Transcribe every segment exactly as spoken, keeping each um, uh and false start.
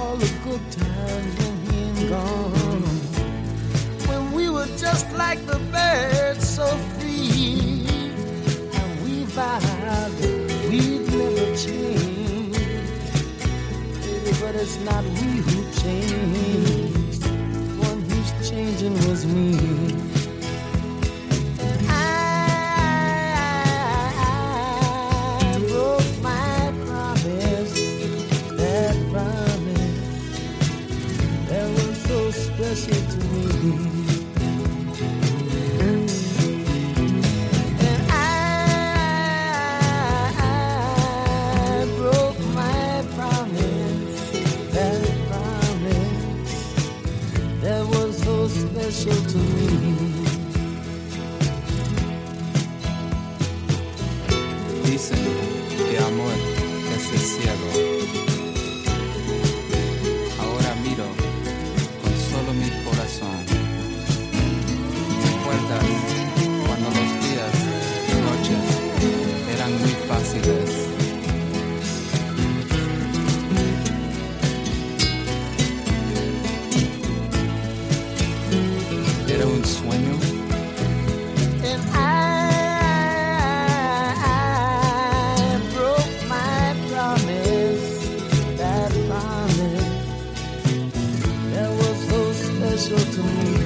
all the good times when he ain't gone. When we were just like the birds, so free, and we vowed that we'd never change. But it's not we who changed. One who's changing was me. Special to me, and I, I broke my promise, that promise that was so special to me. Dicen que amor es el cielo. Ahora miro solo mi corazón. ¿Recuerdas cuando los días y noches eran muy fáciles? Era un sueño. And I, I broke my promise, that promise that was so special to me.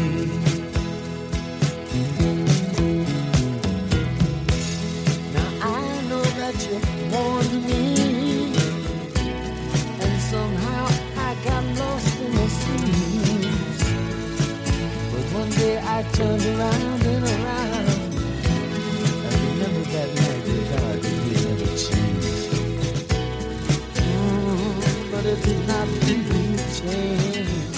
Now I know that you warned me, and somehow I got lost in the seas. But one day I turned around and around, I remember that night we vowed that we'd never change. Mm, but it did not really change.